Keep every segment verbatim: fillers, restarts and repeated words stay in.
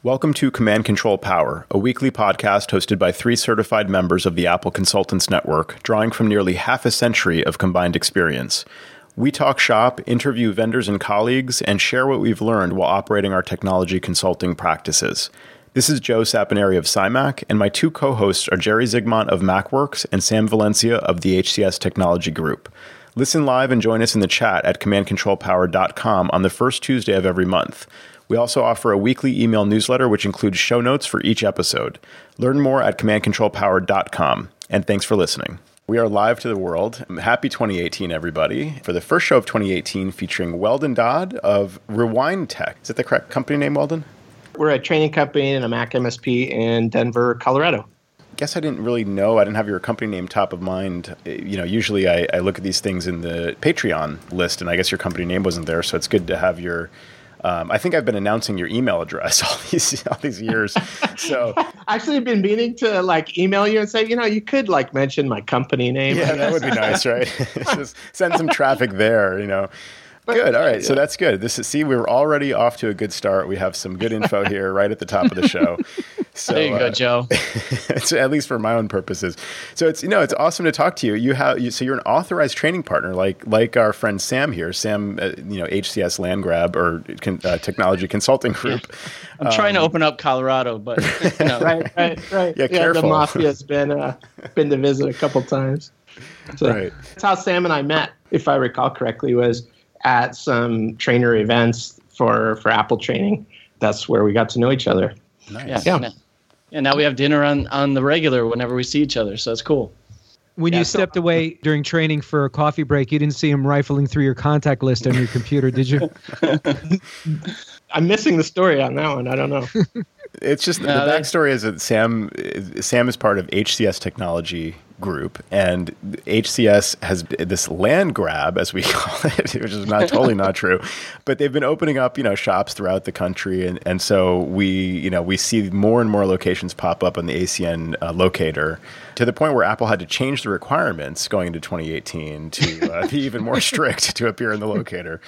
Welcome to Command Control Power, a weekly podcast hosted by three certified members of the Apple Consultants Network, drawing from nearly half a century of combined experience. We talk shop, interview vendors and colleagues, and share what we've learned while operating our technology consulting practices. This is Joe Saponari of SciMac, and my two co-hosts are Jerry Zigmont of MacWorks and Sam Valencia of the H C S Technology Group. Listen live and join us in the chat at command control power dot com on the first Tuesday of every month. We also offer a weekly email newsletter which includes show notes for each episode. Learn more at command control power dot com, and thanks for listening. We are live to the world. Happy twenty eighteen, everybody. For the first show of twenty eighteen featuring Weldon Dodd of Rewind Tech. Is that the correct company name, Weldon? We're a training company and a Mac M S P in Denver, Colorado. Guess I didn't really know. I didn't have your company name top of mind. You know, usually I, I look at these things in the Patreon list, and I guess your company name wasn't there, so it's good to have your... Um, I think I've been announcing your email address all these all these years. So actually, I've been meaning to like email you and say, you know, you could like mention my company name. Yeah, that would be nice, right? Just send some traffic there, you know. Good. All right. So that's good. This is see, we were already off to a good start. We have some good info here right at the top of the show. So, there you go, uh, Joe. It's, at least for my own purposes. So it's you know it's awesome to talk to you. You have you, so you're an authorized training partner, like like our friend Sam here. Sam, uh, you know H C S Land Grab or uh, Technology Consulting Group. Yeah. I'm um, trying to open up Colorado, but you know. right, right, right. Yeah, yeah careful. The mafia's been uh, been to visit a couple times. So right. That's how Sam and I met, if I recall correctly, was at some trainer events for, for Apple training. That's where we got to know each other. Nice. Yeah. yeah. And now we have dinner on, on the regular whenever we see each other. So it's cool. When yeah, you so, stepped away during training for a coffee break, you didn't see him rifling through your contact list on your computer, did you? I'm missing the story on that one. I don't know. It's just No, the backstory is that Sam Sam is part of H C S Technology Group, and H C S has this land grab, as we call it, which is not totally not true, but they've been opening up, you know, shops throughout the country, and, and so we, you know, we see more and more locations pop up on the A C N uh, locator, to the point where Apple had to change the requirements going into twenty eighteen to uh, be even more strict to appear in the locator.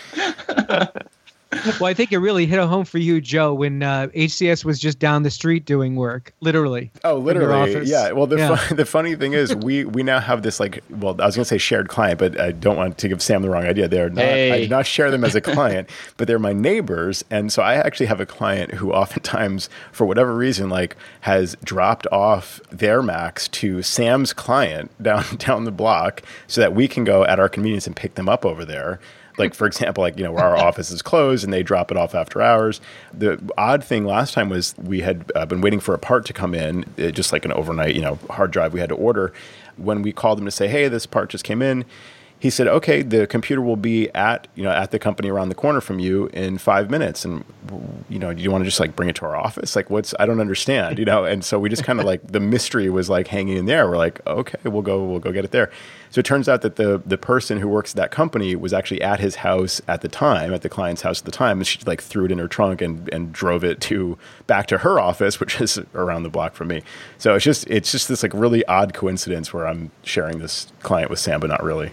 Well, I think it really hit a home for you, Joe, when uh, H C S was just down the street doing work, literally. Oh, literally. Office. Yeah. Well, the yeah. Fun, the funny thing is we, we now have this like, well, I was going to say shared client, but I don't want to give Sam the wrong idea. They're not, hey. I do not share them as a client, but they're my neighbors. And so I actually have a client who oftentimes, for whatever reason, like has dropped off their Macs to Sam's client down, down the block so that we can go at our convenience and pick them up over there. Like, for example, like, you know, where our office is closed and they drop it off after hours. The odd thing last time was we had uh, been waiting for a part to come in, uh, just like an overnight, you know, hard drive we had to order. When we called him to say, hey, this part just came in, he said, okay, the computer will be at, you know, at the company around the corner from you in five minutes. And, you know, do you want to just like bring it to our office? Like, what's, I don't understand, you know? And so we just kind of like, the mystery was like hanging in there. We're like, okay, we'll go, we'll go get it there. So it turns out that the the person who works at that company was actually at his house at the time, at the client's house at the time. And she like threw it in her trunk and, and drove it to back to her office, which is around the block from me. So it's just, it's just this like really odd coincidence where I'm sharing this client with Sam, but not really.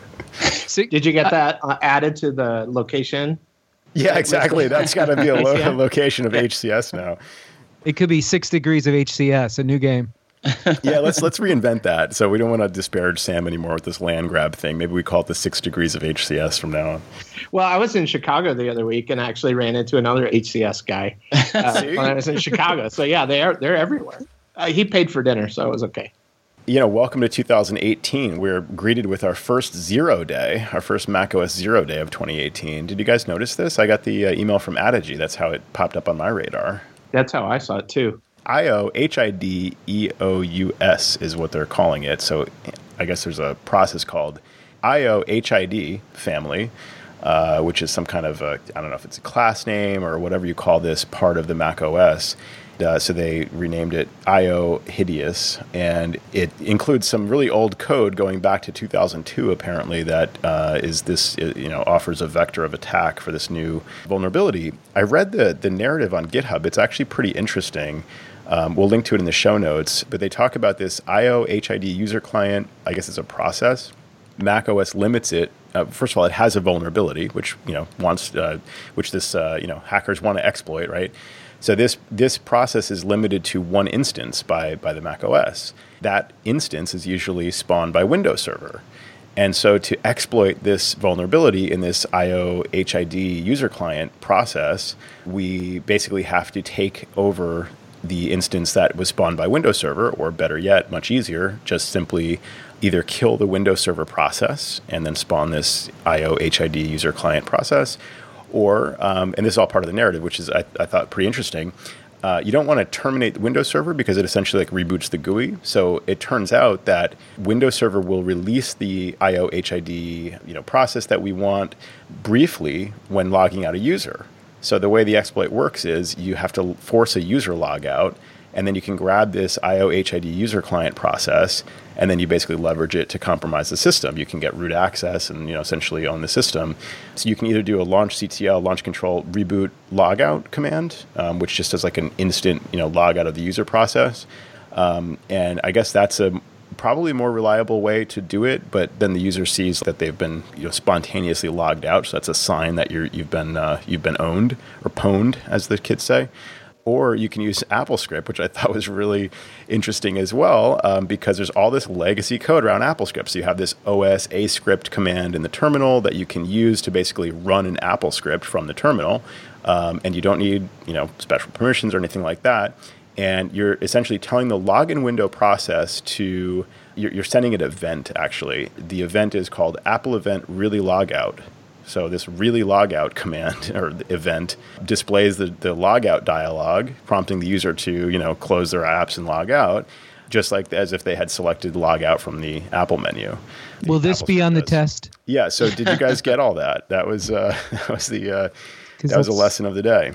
So, did you get that uh, added to the location? Yeah, exactly. That's got to be a lo- location of H C S now. It could be six degrees of H C S, a new game. Yeah, let's let's reinvent that. So we don't want to disparage Sam anymore with this land grab thing. Maybe we call it the six degrees of H C S from now on. Well, I was in Chicago the other week and actually ran into another H C S guy uh, when I was in Chicago. So yeah, they are they're everywhere. Uh, he paid for dinner, so it was okay. You know, welcome to two thousand eighteen. We're greeted with our first zero day, our first macOS zero day of twenty eighteen. Did you guys notice this? I got the uh, email from Adigy. That's how it popped up on my radar. That's how I saw it too. I O, H I D E O U S is what they're calling it. So I guess there's a process called I O H I D family, uh, which is some kind of, a, I don't know if it's a class name or whatever you call this part of the Mac O S. Uh, so they renamed it I O Hideous, and it includes some really old code going back to two thousand two, apparently, that uh, is this, you know, offers a vector of attack for this new vulnerability. I read the the narrative on GitHub. It's actually pretty interesting. Um, we'll link to it in the show notes, but they talk about this I O H I D user client. I guess it's a process. macOS limits it uh, first of all, it has a vulnerability, which you know wants, uh, which this uh, you know hackers want to exploit, right? So this this process is limited to one instance by by the Mac O S. That instance is usually spawned by Windows Server. And so to exploit this vulnerability in this I O H I D user client process, we basically have to take over the instance that was spawned by Windows Server, or better yet, much easier, just simply either kill the Windows Server process and then spawn this I O H I D user client process, or, um, and this is all part of the narrative, which is, I, I thought, pretty interesting, Uh, you don't want to terminate the Windows Server because it essentially like reboots the G U I. So it turns out that Windows Server will release the I O H I D you know, process that we want briefly when logging out a user. So the way the exploit works is you have to force a user logout, and then you can grab this I O H I D user client process, and then you basically leverage it to compromise the system. You can get root access and you know essentially own the system. So you can either do a launch C T L, launch control, reboot logout command, um, which just does like an instant you know log out of the user process. Um, and I guess that's a probably more reliable way to do it, but then the user sees that they've been you know spontaneously logged out. So that's a sign that you're you've been uh, you've been owned or pwned, as the kids say. Or you can use AppleScript, which I thought was really interesting as well, um, because there's all this legacy code around AppleScript. So you have this O S A script command in the terminal that you can use to basically run an AppleScript from the terminal, um, and you don't need you know special permissions or anything like that. And you're essentially telling the login window process to you're, you're sending an event. Actually, the event is called Apple Event Really Logout. So this really logout command or event displays the, the logout dialog, prompting the user to, you know, close their apps and log out, just like as if they had selected logout from the Apple menu. Will this Apple be on the does. test? Yeah. So did you guys get all that? That was uh, that was the uh, that was a lesson of the day.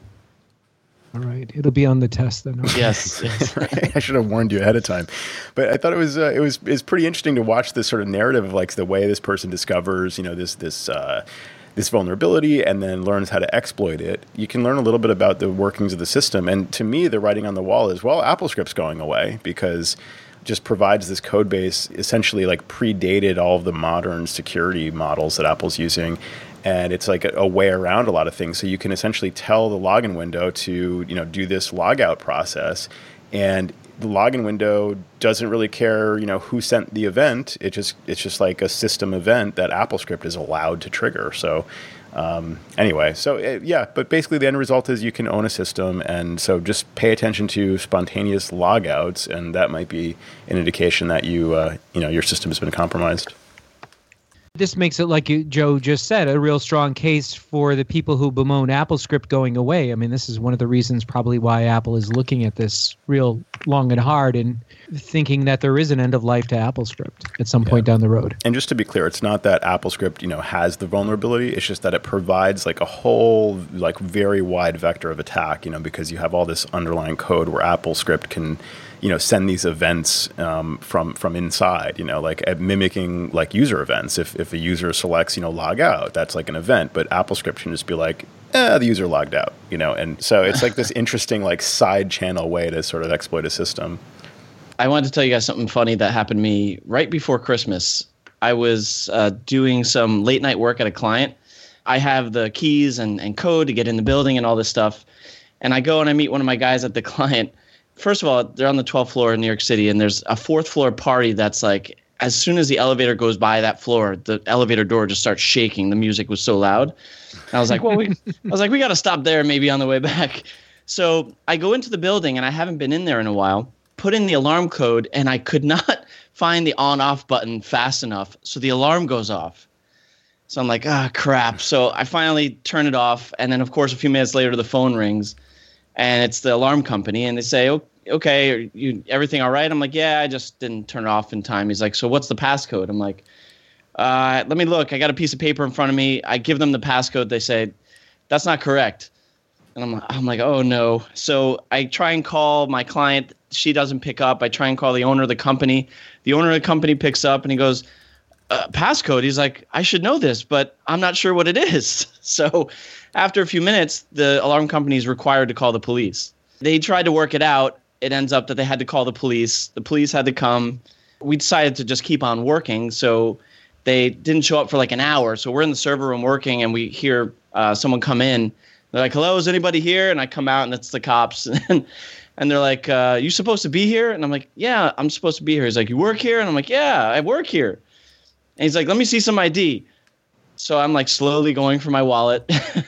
All right, it'll be on the test then. Okay. Yes. yes. I should have warned you ahead of time, but I thought it was uh, it was it's pretty interesting to watch this sort of narrative of like the way this person discovers you know this this uh, this vulnerability and then learns how to exploit it. You can learn a little bit about the workings of the system, and to me, the writing on the wall is well, AppleScript's going away because it just provides this code base essentially like predated all of the modern security models that Apple's using. And it's like a, a way around a lot of things. So you can essentially tell the login window to, you know, do this logout process. And the login window doesn't really care, you know, who sent the event. It just it's just like a system event that AppleScript is allowed to trigger. So um, anyway, so it, yeah, but basically the end result is you can own a system. And so just pay attention to spontaneous logouts, and that might be an indication that you, uh, you know, your system has been compromised. This makes it, like you, Joe just said, a real strong case for the people who bemoan AppleScript going away. I mean, this is one of the reasons probably why Apple is looking at this real long and hard and thinking that there is an end of life to AppleScript at some yeah. point down the road. And just to be clear, it's not that AppleScript, you know, has the vulnerability. It's just that it provides like a whole, like very wide vector of attack, you know, because you have all this underlying code where AppleScript can, you know, send these events um, from from inside, you know, like uh, mimicking like user events. If if a user selects, you know, log out, that's like an event. But AppleScript can just be like, eh, the user logged out, you know. And so it's like this interesting like side channel way to sort of exploit a system. I wanted to tell you guys something funny that happened to me right before Christmas. I was uh, doing some late night work at a client. I have the keys and, and code to get in the building and all this stuff. And I go and I meet one of my guys at the client. First of all, they're on the twelfth floor in New York City, and there's a fourth floor party that's like, as soon as the elevator goes by that floor, the elevator door just starts shaking. The music was so loud. And I was like, well, we, I was like, we got to stop there maybe on the way back. So I go into the building, and I haven't been in there in a while, put in the alarm code, and I could not find the on-off button fast enough. So the alarm goes off. So I'm like, ah, crap. So I finally turn it off. And then, of course, a few minutes later, the phone rings. And it's the alarm company, and they say, oh, okay, are you, everything all right? I'm like, yeah, I just didn't turn it off in time. He's like, so what's the passcode? I'm like, uh, let me look. I got a piece of paper in front of me. I give them the passcode. They say, that's not correct. And I'm, I'm like, oh, no. So I try and call my client. She doesn't pick up. I try and call the owner of the company. The owner of the company picks up, and he goes, uh, passcode? He's like, I should know this, but I'm not sure what it is. So after a few minutes, the alarm company is required to call the police. They tried to work it out. It ends up that they had to call the police. The police had to come. We decided to just keep on working. So They didn't show up for like an hour. So we're in the server room working, and we hear uh, someone come in. They're like, hello, is anybody here? And I come out, and it's the cops. and, and they're like, uh, you supposed to be here? And I'm like, yeah, I'm supposed to be here. He's like, you work here? And I'm like, yeah, I work here. And he's like, let me see some I D. So I'm like slowly going for my wallet.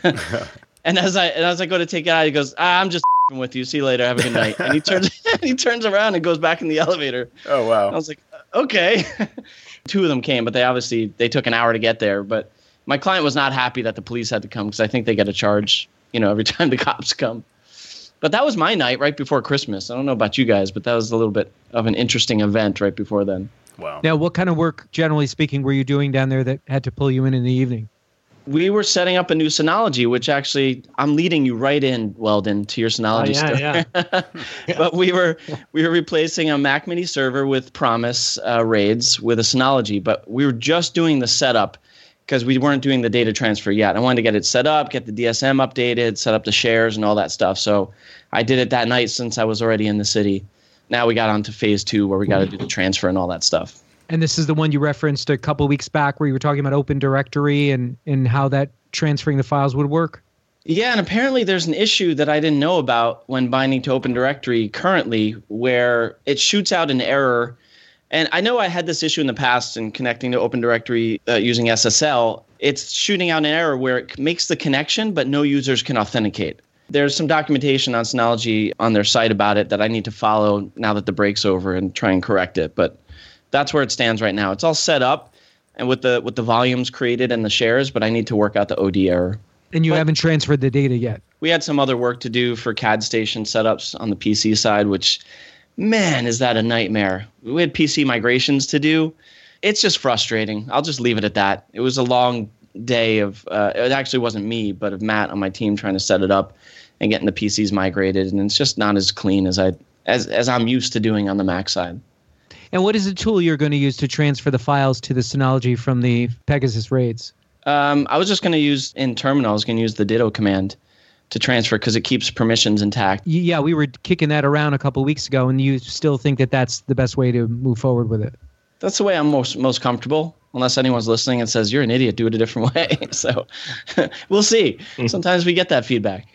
and as I and as I go to take it out, he goes, ah, I'm just with you. See you later. Have a good night. And he turns he turns around and goes back in the elevator. Oh, wow. I was like, okay. Two of them came, but they obviously they took an hour to get there. But my client was not happy that the police had to come because I think they get a charge, you know, every time the cops come. But that was my night right before Christmas. I don't know about you guys, but that was a little bit of an interesting event right before then. Wow. Now, what kind of work, generally speaking, were you doing down there that had to pull you in in the evening? We were setting up a new Synology, which actually I'm leading you right in, Weldon, to your Synology oh, yeah, story. Yeah. yeah. But we were we were replacing a Mac Mini server with Promise uh, RAIDs with a Synology, but we were just doing the setup because we weren't doing the data transfer yet. I wanted to get it set up, get the D S M updated, set up the shares and all that stuff. So I did it that night since I was already in the city. Now we got on to phase two where we got to do the transfer and all that stuff. And this is the one you referenced a couple of weeks back where you were talking about Open Directory and, and how that transferring the files would work? Yeah, and apparently there's an issue that I didn't know about when binding to Open Directory currently where it shoots out an error. And I know I had this issue in the past in connecting to Open Directory uh, using S S L. It's shooting out an error where it makes the connection, but no users can authenticate. There's some documentation on Synology on their site about it that I need to follow now that the break's over and try and correct it. But that's where it stands right now. It's all set up and with the with the volumes created and the shares, but I need to work out the O D error. And you but haven't transferred the data yet? We had some other work to do for C A D station setups on the P C side, which, man, is that a nightmare. We had P C migrations to do. It's just frustrating. I'll just leave it at that. It was a long day of, uh, it actually wasn't me, but of Matt on my team trying to set it up and getting the P Cs migrated. And it's just not as clean as I as as I'm used to doing on the Mac side. And what is the tool you're going to use to transfer the files to the Synology from the Pegasus RAIDs? Um, I was just going to use, in terminal, I was going to use the ditto command to transfer because it keeps permissions intact. Yeah, we were kicking that around a couple of weeks ago, and you still think that that's the best way to move forward with it? That's the way I'm most most comfortable, unless anyone's listening and says, you're an idiot, do it a different way. So we'll see. Sometimes we get that feedback.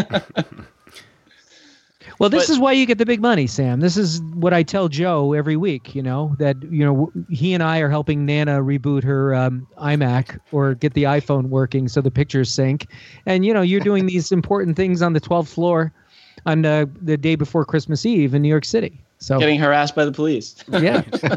Well, this But, is why you get the big money, Sam. This is what I tell Joe every week, you know, that, you know, he and I are helping Nana reboot her um, iMac or get the iPhone working so the pictures sync. And, you know, you're doing these important things on the twelfth floor on uh, the day before Christmas Eve in New York City. So getting harassed by the police. Yeah.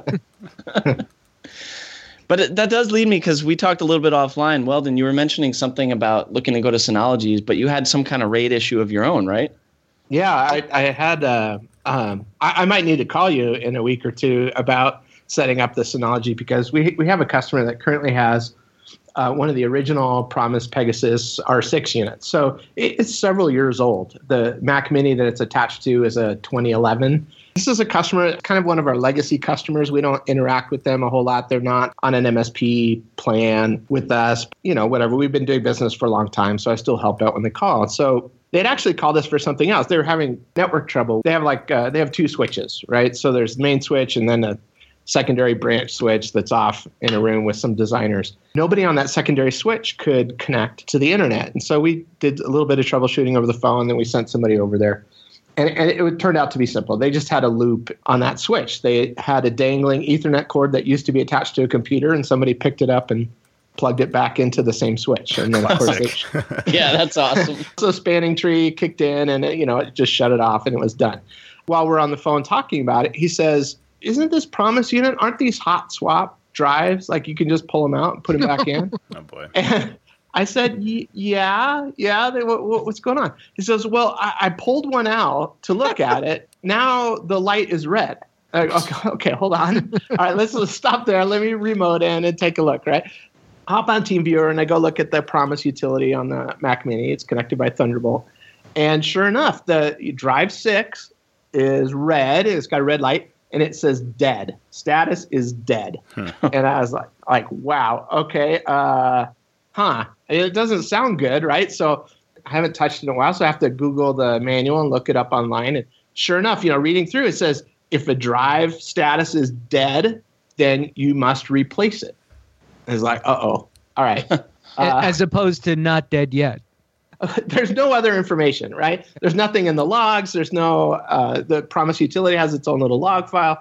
But it, that does lead me, because we talked a little bit offline. Weldon, you were mentioning something about looking to go to Synologies, but you had some kind of RAID issue of your own, right? Yeah, I, I had. Uh, um, I, I might need to call you in a week or two about setting up the Synology, because we we have a customer that currently has uh, one of the original Promise Pegasus R six units. So it, it's several years old. The Mac Mini that it's attached to is a twenty eleven. This is a customer, kind of one of our legacy customers. We don't interact with them a whole lot. They're not on an M S P plan with us. You know, whatever. We've been doing business for a long time, so I still help out when they call. So they'd actually called us for something else. They were having network trouble. They have like uh, they have two switches, right? So there's the main switch and then a secondary branch switch that's off in a room with some designers. Nobody on that secondary switch could connect to the internet. And so we did a little bit of troubleshooting over the phone. Then we sent somebody over there. And, and it turned out to be simple. They just had a loop on that switch. They had a dangling Ethernet cord that used to be attached to a computer, and somebody picked it up and plugged it back into the same switch. And then, of course, they, yeah, that's awesome. So spanning tree kicked in, and it, you know, it just shut it off, and it was done. While we're on the phone talking about it, he says, "Isn't this Promise unit? Aren't these hot swap drives? Like you can just pull them out and put them back in?" Oh boy. And I said, yeah, yeah. They, what, what's going on? He says, well, I, I pulled one out to look at it. Now the light is red. Like, okay, okay, hold on. All right, let's, let's stop there. Let me remote in and take a look, right? Hop on TeamViewer, and I go look at the Promise utility on the Mac Mini. It's connected by Thunderbolt. And sure enough, the Drive six is red. It's got a red light, and it says dead. Status is dead. Hmm. And I was like, like, wow, okay, uh, huh. It doesn't sound good, right? So I haven't touched it in a while, so I have to Google the manual and look it up online. And sure enough, you know, reading through, it says if a drive status is dead, then you must replace it. it's like, uh-oh, all right. Uh, As opposed to not dead yet. There's no other information, right? There's nothing in the logs. There's no, uh, the Promise utility has its own little log file,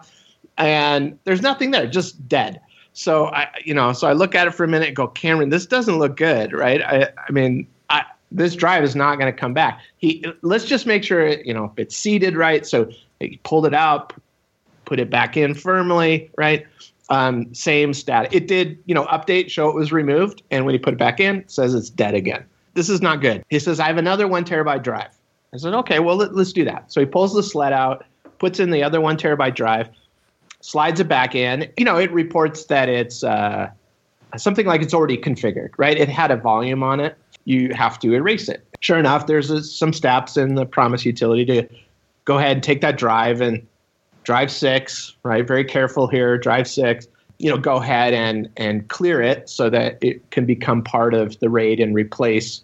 and there's nothing there, just dead. So I, you know, so I look at it for a minute and go, Cameron, this doesn't look good, right? I, I mean, I, this drive is not going to come back. He, let's just make sure, you know, it's seated right. So he pulled it out, put it back in firmly, right? Um, same status. It did, you know, update, show it was removed, and when he put it back in, it says it's dead again. This is not good. He says, I have another one terabyte drive. I said, okay, well, let, let's do that. So he pulls the sled out, puts in the other one terabyte drive, slides it back in. You know, it reports that it's uh, something like it's already configured, right? It had a volume on it. You have to erase it. Sure enough, there's a, some steps in the Promise utility to go ahead and take that drive and drive six, right? Very careful here, drive six. You know, go ahead and and clear it so that it can become part of the RAID and replace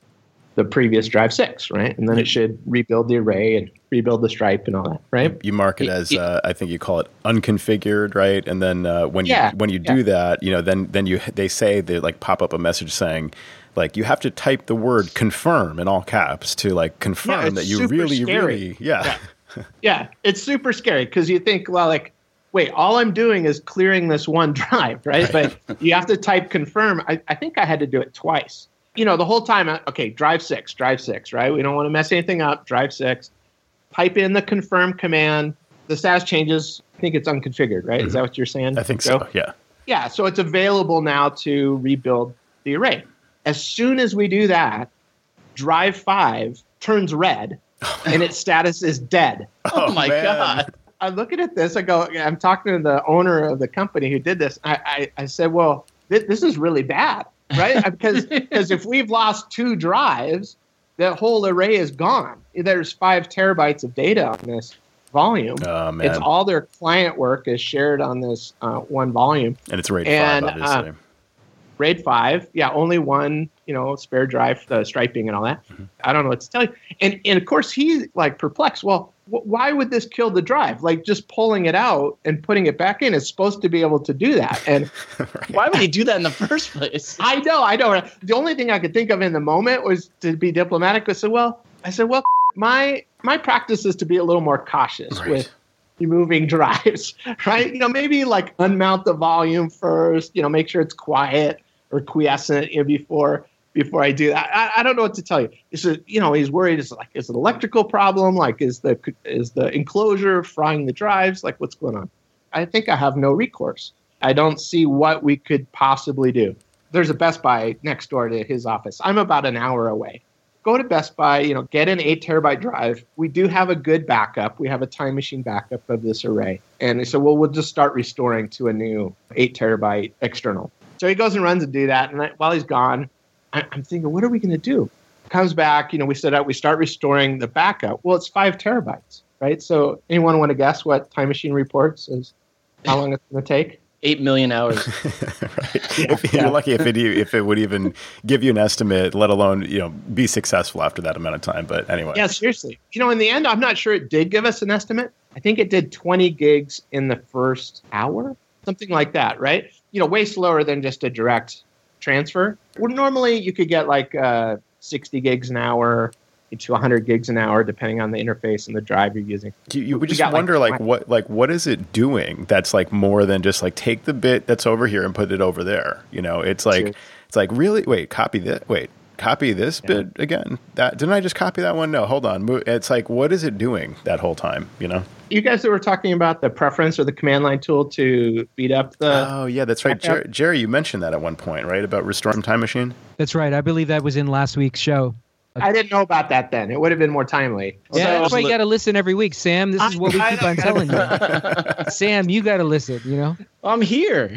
the previous drive six, right? And then it should rebuild the array and rebuild the stripe and all that, right? You mark it as uh, I think you call it unconfigured, right? And then uh, when yeah, you when you yeah. do that, you know, then then you they say they like pop up a message saying, like, you have to type the word confirm in all caps to like confirm yeah, that you super really scary. really yeah yeah. yeah, it's super scary because you think, well, like, wait, all I'm doing is clearing this one drive, right? right. But you have to type confirm. I, I think I had to do it twice. You know, the whole time, okay, drive six, drive six, right? We don't want to mess anything up, drive six. Type in the confirm command. The status changes. I think it's unconfigured, right? Mm-hmm. Is that what you're saying? I think so, Joe? yeah. Yeah, so it's available now to rebuild the array. As soon as we do that, drive five turns red, and its status is dead. Oh, my man. God. I look at this, I go, I'm talking to the owner of the company who did this. I, I, I said, well, th- this is really bad, right? because because if we've lost two drives, the whole array is gone. There's five terabytes of data on this volume. Oh, man. It's all their client work is shared on this uh, one volume. And it's RAID And, five, obviously. Uh, RAID five, yeah, only one, you know, spare drive, the striping and all that. Mm-hmm. I don't know what to tell you. And, and of course, he's like perplexed. Well, wh- why would this kill the drive? Like just pulling it out and putting it back in is supposed to be able to do that. And right. Why would he do that in the first place? I know, I know. The only thing I could think of in the moment was to be diplomatic. I said, well, I said, well, my my practice is to be a little more cautious right. with removing drives, right? You know, maybe like unmount the volume first, you know, make sure it's quiet or quiescent, you know, before before I do that. I, I don't know what to tell you. Is it, you know, he's worried. Is it like, is it an electrical problem? Like, is the is the enclosure frying the drives? Like, what's going on? I think I have no recourse. I don't see what we could possibly do. There's a Best Buy next door to his office. I'm about an hour away. Go to Best Buy, you know, get an eight terabyte drive. We do have a good backup. We have a time machine backup of this array. And they said, well, we'll just start restoring to a new eight terabyte external. So he goes and runs and do that. And I, while he's gone, I, I'm thinking, what are we going to do? Comes back, you know, we set out, we start restoring the backup. Well, it's five terabytes, right? So anyone want to guess what Time Machine reports is how long it's going to take? Eight million hours. right. Yeah, if yeah. you're lucky if it if it would even give you an estimate, let alone, you know, be successful after that amount of time. But anyway. Yeah, seriously. You know, in the end, I'm not sure it did give us an estimate. I think it did twenty gigs in the first hour, something like that, right? You know, way slower than just a direct transfer. Well, normally you could get like uh, sixty gigs an hour to one hundred gigs an hour, depending on the interface and the drive you're using. You, you would We just got, wonder, like, like, what, like, what is it doing? That's like more than just like take the bit that's over here and put it over there. You know, it's like, Sure. it's like really. Wait, copy this. Wait, copy this Yeah. bit again. That didn't I just copy that one? No, hold on. Mo- It's like, what is it doing that whole time? You know. You guys that were talking about the preference or the command line tool to speed up the. Oh yeah, that's right, Jer- Jerry. You mentioned that at one point, right? About restoring Time Machine. That's right. I believe that was in last week's show. I didn't know about that then. It would have been more timely. Yeah, So- that's why you got to listen every week, Sam. This is what we I- keep I on know. telling you. Sam, you got to listen, you know? I'm here.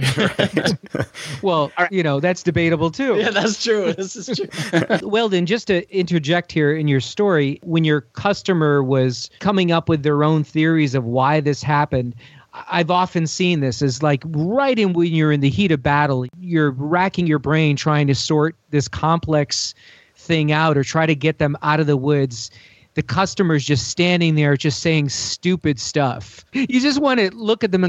Well, you know, that's debatable too. Yeah, that's true. This is true. Weldon, just to interject here in your story, when your customer was coming up with their own theories of why this happened, I've often seen this as like right in when you're in the heat of battle, you're racking your brain trying to sort this complex thing out or try to get them out of the woods. The customer's just standing there just saying stupid stuff. You just want to look at them and go,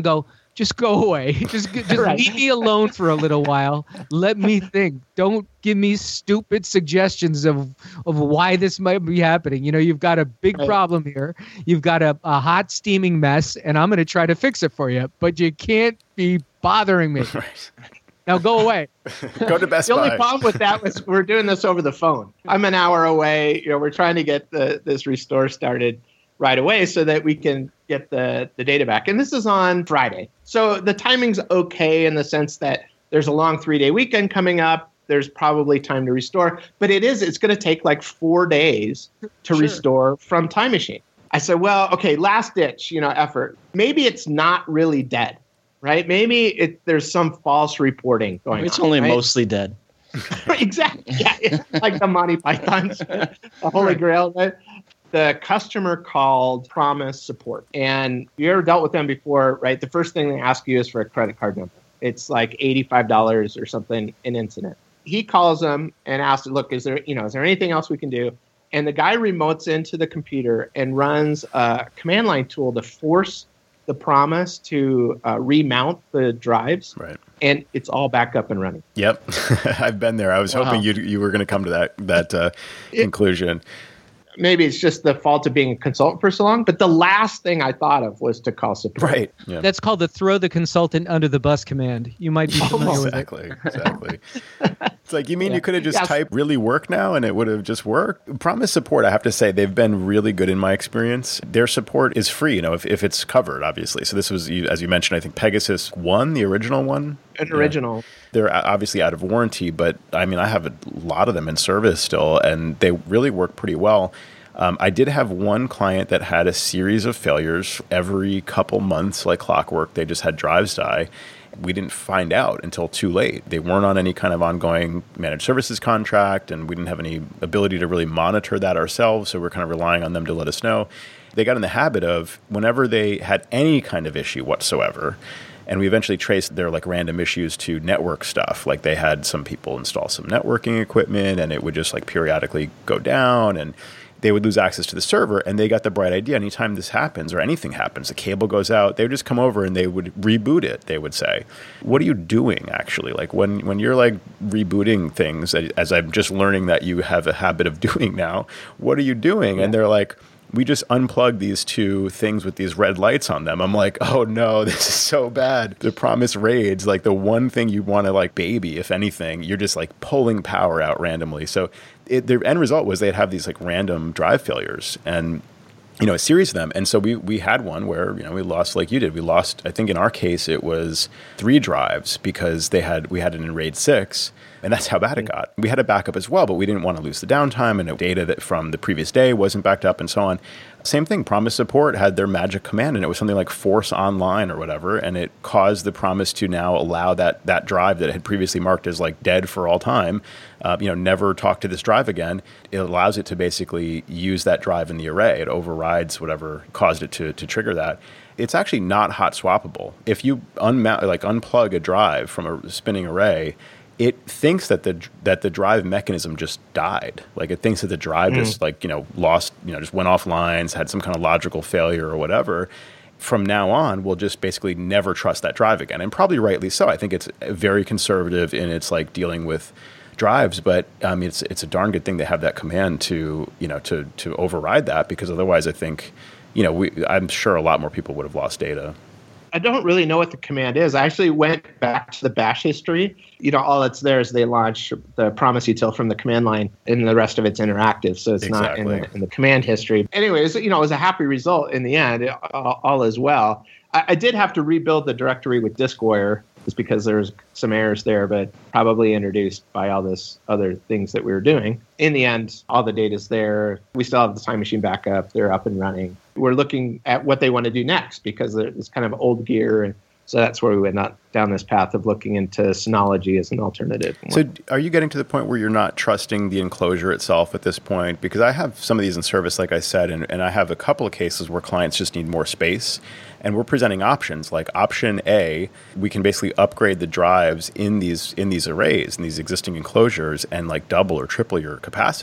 just go away. Just just Right. leave me alone for a little while. Let me think. Don't give me stupid suggestions of of why this might be happening. You know, you've got a big Right. problem here. You've got a, a hot steaming mess, and I'm going to try to fix it for you. But you can't be bothering me. Right. Now go away. Go to Best The Buy. only problem with that was we're doing this over the phone. I'm an hour away. You know, we're trying to get the, this restore started right away so that we can get the, the data back. And this is on Friday. So the timing's okay in the sense that there's a long three-day weekend coming up. There's probably time to restore. But it is, it's going to take like four days to Sure. restore from Time Machine. I said, well, okay, last ditch, you know, effort. Maybe it's not really dead, right? Maybe it, there's some false reporting going It's on. only right? mostly dead. Exactly. Yeah, it's like the Monty Python's the Holy Grail. Right? The customer called Promise Support, and you ever dealt with them before, right? The first thing they ask you is for a credit card number. It's like eighty-five dollars or something an incident. He calls them and asks, "Look, is there, you know, is there anything else we can do?" And the guy remotes into the computer and runs a command line tool to force the Promise to uh, remount the drives, Right. and it's all back up and running. Yep. I've been there. I was Wow. hoping you you were going to come to that that uh, It- conclusion. Maybe it's just the fault of being a consultant for so long, but the last thing I thought of was to call support. Right. Yeah. That's called the throw the consultant under the bus command. You might be familiar with it. Exactly. Exactly. It's like, you mean Yeah. you could have just Yes. typed really work now and it would have just worked? Promise Support, I have to say, they've been really good in my experience. Their support is free, you know, if, if it's covered, obviously. So this was, you- as you mentioned, I think Pegasus one, the original one. An original. They're o- obviously out of warranty, but I mean, I have a lot of them in service still, and they really work pretty well. Um, I did have one client that had a series of failures every couple months, like clockwork. They just had drives die. We didn't find out until too late. They weren't on any kind of ongoing managed services contract, and we didn't have any ability to really monitor that ourselves. So we're kind of relying on them to let us know. They got in the habit of whenever they had any kind of issue whatsoever, and we eventually traced their like random issues to network stuff. Like they had some people install some networking equipment, and it would just like periodically go down, and they would lose access to the server. And they got the bright idea, anytime this happens or anything happens, the cable goes out, they would just come over and they would reboot it. They would say, what are you doing actually? Like when, when you're like rebooting things, as I'm just learning that you have a habit of doing now, what are you doing? And they're like, we just unplugged these two things with these red lights on them. I'm like, oh no, this is so bad. The Promise raids, like the one thing you want to like baby, if anything, you're just like pulling power out randomly. So it, the end result was they'd have these like random drive failures, and you know, a series of them. And so we we had one where, you know, we lost like you did. We lost, I think in our case, it was three drives because they had we had it in RAID six, and that's how bad it got. We had a backup as well, but we didn't want to lose the downtime, and the data that from the previous day wasn't backed up and so on. Same thing, Promise Support had their magic command, and it was something like Force Online or whatever, and it caused the Promise to now allow that that drive that had previously marked as like dead for all time, uh, you know, never talk to this drive again. It allows it to basically use that drive in the array. It overrides whatever caused it to to trigger that. It's actually not hot swappable. If you unmount, like unplug a drive from a spinning array, it thinks that the that the drive mechanism just died. Like it thinks that the drive mm. just like, you know, lost, you know, just went offline, had some kind of logical failure or whatever. From now on, we'll just basically never trust that drive again. And probably rightly so. I think it's very conservative in its like dealing with drives, but I mean, it's it's a darn good thing to have that command to, you know, to to override that, because otherwise I think, you know, we I'm sure a lot more people would have lost data. I don't really know what the command is. I actually went back to the bash history. You know, all that's there is they launch the Promise util from the command line, and the rest of it's interactive, so it's exactly. not in the, in the command history. Anyways, you know, it was a happy result in the end. All, all is well. I, I did have to rebuild the directory with DiskWire, just because there's some errors there, but probably introduced by all this other things that we were doing. In the end, all the data's there. We still have the Time Machine backup. They're up and running. We're looking at what they want to do next, because it's kind of old gear. And so that's where we went not down this path of looking into Synology as an alternative. So are you getting to the point where you're not trusting the enclosure itself at this point? Because I have some of these in service, like I said, and, and I have a couple of cases where clients just need more space. And we're presenting options like option A, we can basically upgrade the drives in these in these arrays, in these existing enclosures, and like double or triple your capacity.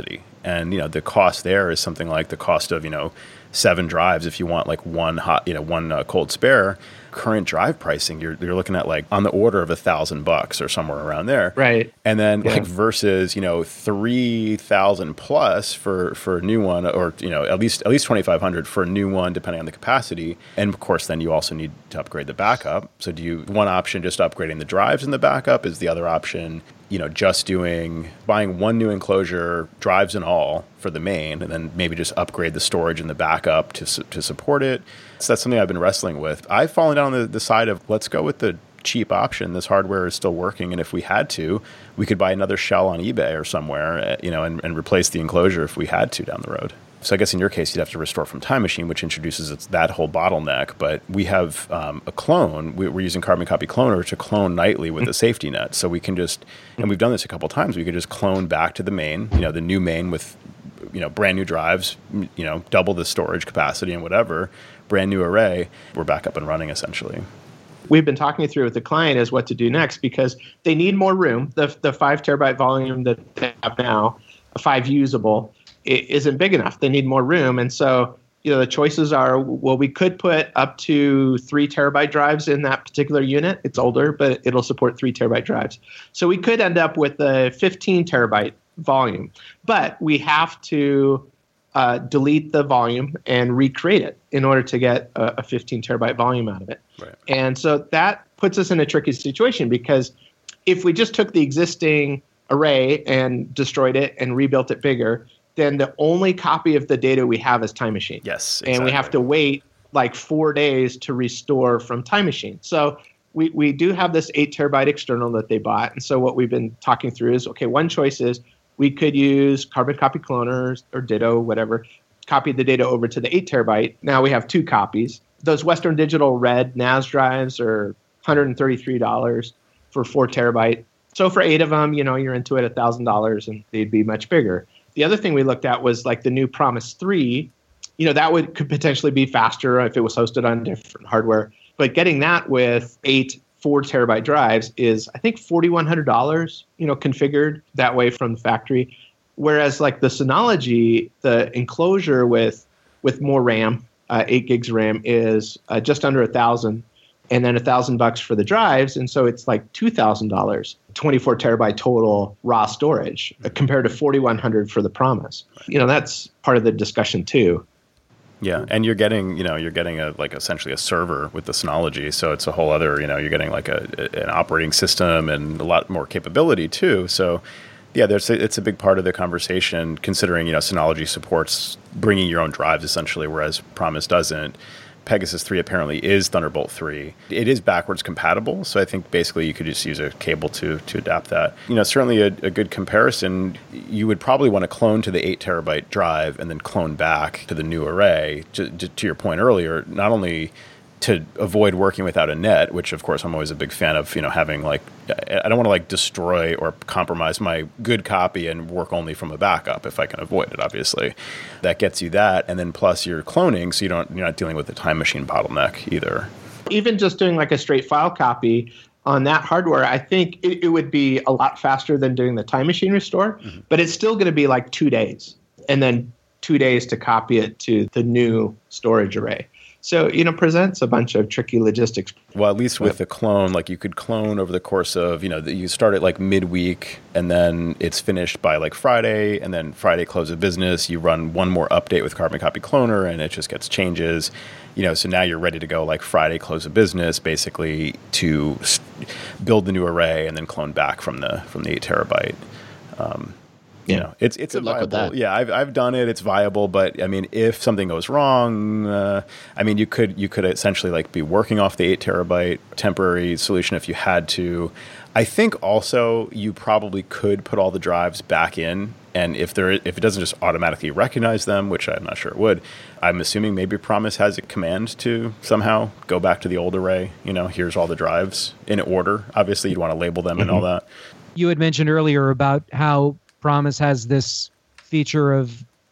And, you know, the cost there is something like the cost of, you know, seven drives if you want like one hot, you know, one uh, cold spare. Current drive pricing, you're you're looking at like on the order of a thousand bucks or somewhere around there. Right. And then Yeah. like versus, you know, three thousand plus for, for a new one, or, you know, at least, at least twenty-five hundred for a new one, depending on the capacity. And of course, then you also need to upgrade the backup. So do you, one option, just upgrading the drives in the backup? Is the other option, you know, just doing, buying one new enclosure, drives and all for the main, and then maybe just upgrade the storage and the backup to su- to support it? So that's something I've been wrestling with. I've fallen down the, the side of let's go with the cheap option. This hardware is still working, and if we had to, we could buy another shell on eBay or somewhere, uh, you know, and, and replace the enclosure if we had to down the road. So I guess in your case, you'd have to restore from Time Machine, which introduces its, that whole bottleneck. But we have um, a clone. We, we're using Carbon Copy Cloner to clone nightly with a safety net. So we can just, and we've done this a couple times, we could just clone back to the main, you know, the new main with, you know, brand new drives, you know, double the storage capacity and whatever, brand new array. We're back up and running essentially. We've been talking through with the client is what to do next, because they need more room. The the five terabyte volume that they have now, five usable, it isn't big enough. They need more room. And so, you know, the choices are, well, we could put up to three terabyte drives in that particular unit. It's older, but it'll support three terabyte drives. So we could end up with a fifteen terabyte volume, but we have to uh, delete the volume and recreate it in order to get a, a fifteen terabyte volume out of it. Right. And so that puts us in a tricky situation, because if we just took the existing array and destroyed it and rebuilt it bigger, then the only copy of the data we have is Time Machine. Yes, exactly. And we have to wait like four days to restore from Time Machine. So we, we do have this eight terabyte external that they bought. And so what we've been talking through is, okay, one choice is we could use Carbon Copy Cloner or Ditto, whatever, copy the data over to the eight terabyte. Now we have two copies. Those Western Digital Red N A S drives are one hundred thirty-three dollars for four terabyte. So for eight of them, you know, you're into it one thousand dollars, and they'd be much bigger. The other thing we looked at was like the new Promise three. You know, that would could potentially be faster if it was hosted on different hardware. But getting that with eight four terabyte drives is, I think, four thousand one hundred dollars, you know, configured that way from the factory. Whereas like the Synology, the enclosure with with more RAM, uh, eight gigs RAM, is uh, just under a thousand, and then a thousand bucks for the drives, and so it's like two thousand dollars, twenty-four terabyte total raw storage, uh, compared to four thousand one hundred for the Promise. You know, that's part of the discussion too. Yeah, and you're getting, you know, you're getting a like essentially a server with the Synology, so it's a whole other, you know, you're getting like a, a an operating system and a lot more capability too. So, yeah, there's a, it's a big part of the conversation, considering, you know, Synology supports bringing your own drives essentially, whereas Promise doesn't. Pegasus three apparently is Thunderbolt three. It is backwards compatible, so I think basically you could just use a cable to to adapt that. You know, certainly a, a good comparison, you would probably want to clone to the eight terabyte drive and then clone back to the new array. To, to, to your point earlier, not only to avoid working without a net, which of course I'm always a big fan of, you know, having like, I don't want to like destroy or compromise my good copy and work only from a backup if I can avoid it, obviously. That gets you that. And then plus you're cloning, so you don't, you're not dealing with the Time Machine bottleneck either. Even just doing like a straight file copy on that hardware, I think it, it would be a lot faster than doing the Time Machine restore, mm-hmm. but it's still going to be like two days and then two days to copy it to the new storage array. So, you know, presents a bunch of tricky logistics. Well, at least with the clone, like you could clone over the course of, you know, the, you start it like midweek and then it's finished by like Friday, and then Friday close of business. You run one more update with Carbon Copy Cloner and it just gets changes. You know, so now you're ready to go like Friday close of business, basically to build the new array and then clone back from the from the eight terabyte. Um, You know, it's it's Good a luck viable, with that. yeah, I've I've done it. It's viable, but I mean, if something goes wrong, uh, I mean, you could you could essentially like be working off the eight terabyte temporary solution if you had to. I think also you probably could put all the drives back in, and if there if it doesn't just automatically recognize them, which I'm not sure it would, I'm assuming maybe Promise has a command to somehow go back to the old array. You know, here's all the drives in order. Obviously, you'd want to label them mm-hmm. and all that. You had mentioned earlier about how Promise has this feature of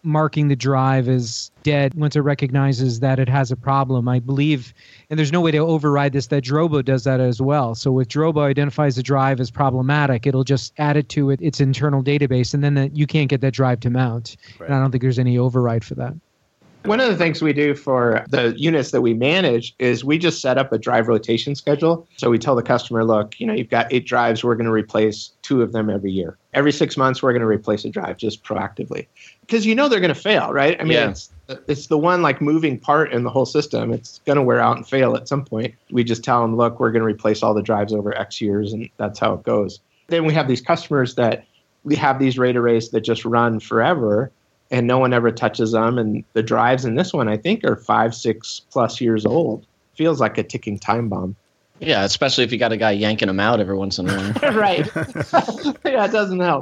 marking the drive as dead once it recognizes that it has a problem. I believe, and there's no way to override this, that Drobo does that as well. So if Drobo identifies the drive as problematic, it'll just add it to it, its internal database, and then the, you can't get that drive to mount. Right. And I don't think there's any override for that. One of the things we do for the units that we manage is we just set up a drive rotation schedule. So we tell the customer, look, you know, you've got eight drives, we're going to replace two of them every year. Every six months, we're going to replace a drive just proactively. Because you know they're going to fail, right? I mean, yeah. it's, it's the one like moving part in the whole system. It's going to wear out and fail at some point. We just tell them, look, we're going to replace all the drives over X years, and that's how it goes. Then we have these customers that we have these RAID arrays that just run forever, and no one ever touches them. And the drives in this one, I think, are five, six plus years old. Feels like a ticking time bomb. Yeah, especially if you got a guy yanking them out every once in a while. Right. Yeah, it doesn't help.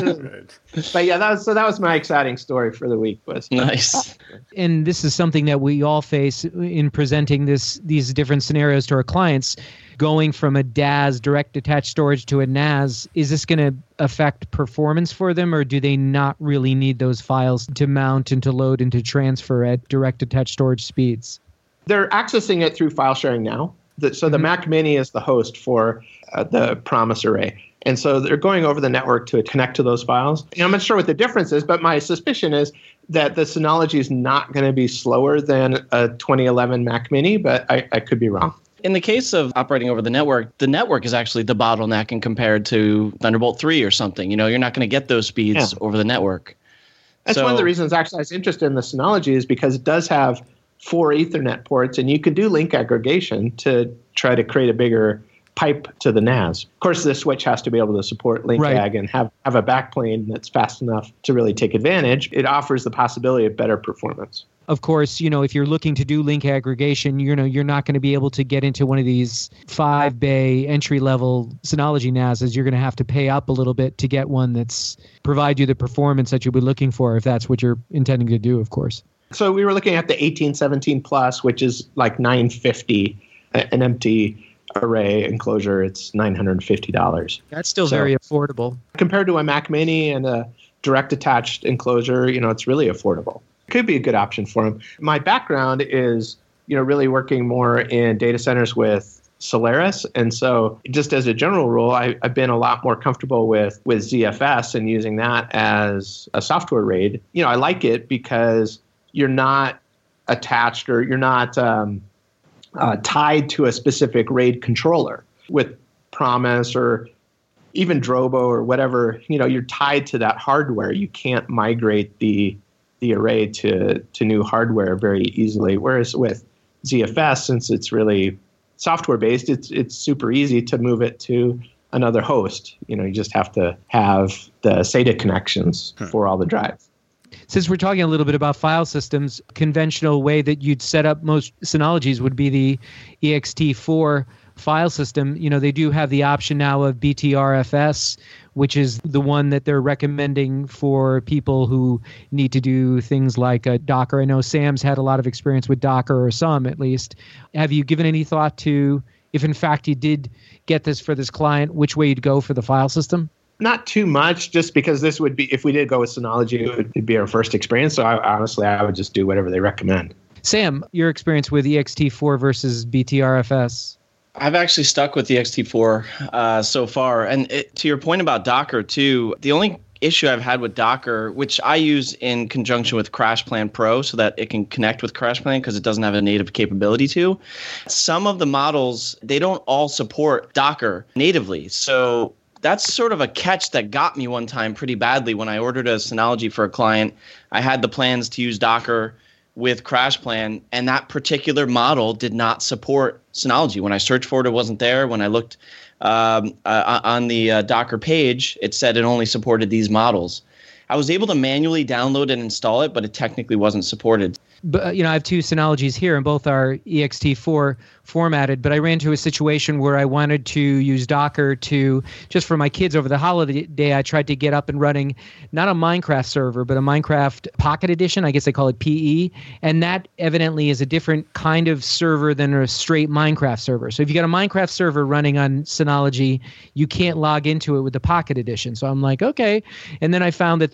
But yeah, that was, so that was my exciting story for the week. Was nice. And this is something that we all face in presenting this these different scenarios to our clients. Going from a D A S, direct attached storage, to a N A S, is this going to affect performance for them, or do they not really need those files to mount and to load and to transfer at direct attached storage speeds? They're accessing it through file sharing now. The, so the mm-hmm. Mac Mini is the host for uh, the Promise array. And so they're going over the network to connect to those files. And I'm not sure what the difference is, but my suspicion is that the Synology is not going to be slower than a twenty eleven Mac Mini, but I, I could be wrong. In the case of operating over the network, the network is actually the bottleneck in compared to Thunderbolt three or something. You know, you're not going to get those speeds yeah. over the network. That's so, one of the reasons actually I was interested in the Synology, is because it does have four Ethernet ports, and you can do link aggregation to try to create a bigger pipe to the N A S. Of course, the switch has to be able to support link right. ag and have, have a backplane that's fast enough to really take advantage. It offers the possibility of better performance. Of course, you know, if you're looking to do link aggregation, you know, you're not going to be able to get into one of these five bay entry level Synology N A Ss. You're going to have to pay up a little bit to get one that's provide you the performance that you'll be looking for, if that's what you're intending to do, of course. So we were looking at the eighteen seventeen Plus, which is like nine hundred fifty dollars, an empty array enclosure. It's nine hundred fifty dollars. That's still so, very affordable. Compared to a Mac Mini and a direct attached enclosure, you know, it's really affordable. Could be a good option for them. My background is, you know, really working more in data centers with Solaris. And so just as a general rule, I, I've been a lot more comfortable with, with Z F S and using that as a software RAID. You know, I like it because you're not attached or you're not um, uh, tied to a specific RAID controller. With Promise or even Drobo or whatever, you know, you're tied to that hardware. You can't migrate the the array to, to new hardware very easily. Whereas with Z F S, since it's really software-based, it's it's super easy to move it to another host. You know, you just have to have the SATA connections hmm. for all the drives. Since we're talking a little bit about file systems, conventional way that you'd set up most Synologies would be the E X T four file system. You know, they do have the option now of B T R F S, which is the one that they're recommending for people who need to do things like a Docker. I know Sam's had a lot of experience with Docker, or some at least. Have you given any thought to, if in fact you did get this for this client, which way you'd go for the file system? Not too much, just because this would be, if we did go with Synology, it would be our first experience. So I, honestly, I would just do whatever they recommend. Sam, your experience with E X T four versus B T R F S? I've actually stuck with the X T four uh, so far. And it, to your point about Docker, too, the only issue I've had with Docker, which I use in conjunction with CrashPlan Pro so that it can connect with CrashPlan because it doesn't have a native capability to, some of the models, they don't all support Docker natively. So that's sort of a catch that got me one time pretty badly when I ordered a Synology for a client. I had the plans to use Docker with CrashPlan, and that particular model did not support Synology. When I searched for it, it wasn't there. When I looked um, uh, on the uh, Docker page, it said it only supported these models. I was able to manually download and install it, but it technically wasn't supported. But you know, I have two Synologies here, and both are E X T four formatted. But I ran into a situation where I wanted to use Docker to, just for my kids over the holiday, I tried to get up and running, not a Minecraft server, but a Minecraft Pocket Edition. I guess they call it P E. And that evidently is a different kind of server than a straight Minecraft server. So if you got a Minecraft server running on Synology, you can't log into it with the Pocket Edition. So I'm like, okay. And then I found that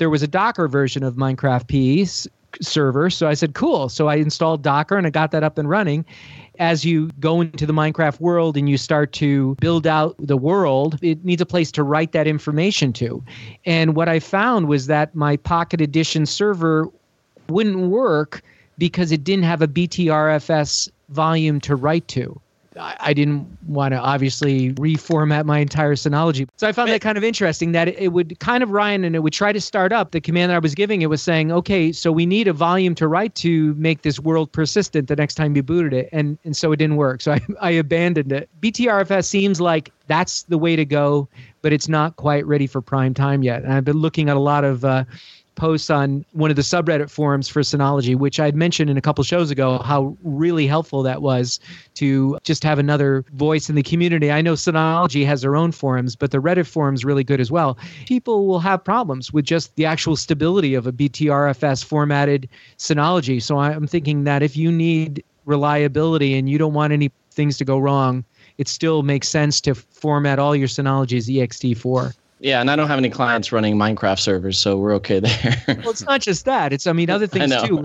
there was a Docker version of Minecraft P E server. So I said, cool. So I installed Docker and I got that up and running. As you go into the Minecraft world and you start to build out the world, it needs a place to write that information to. And what I found was that my Pocket Edition server wouldn't work because it didn't have a B T R F S volume to write to. I didn't want to obviously reformat my entire Synology. So I found that kind of interesting that it would kind of Ryan and it would try to start up. The command that I was giving it was saying, okay, so we need a volume to write to make this world persistent the next time you booted it. And and so it didn't work. So I, I abandoned it. B T R F S seems like that's the way to go, but it's not quite ready for prime time yet. And I've been looking at a lot of uh, posts on one of the subreddit forums for Synology, which I'd mentioned in a couple shows ago, how really helpful that was to just have another voice in the community. I know Synology has their own forums, but the Reddit forum is really good as well. People will have problems with just the actual stability of a B T R F S formatted Synology. So I'm thinking that if you need reliability and you don't want any things to go wrong, it still makes sense to format all your Synology as E X T four. Yeah, and I don't have any clients running Minecraft servers, so we're okay there. Well, it's not just that. It's, I mean, other things too.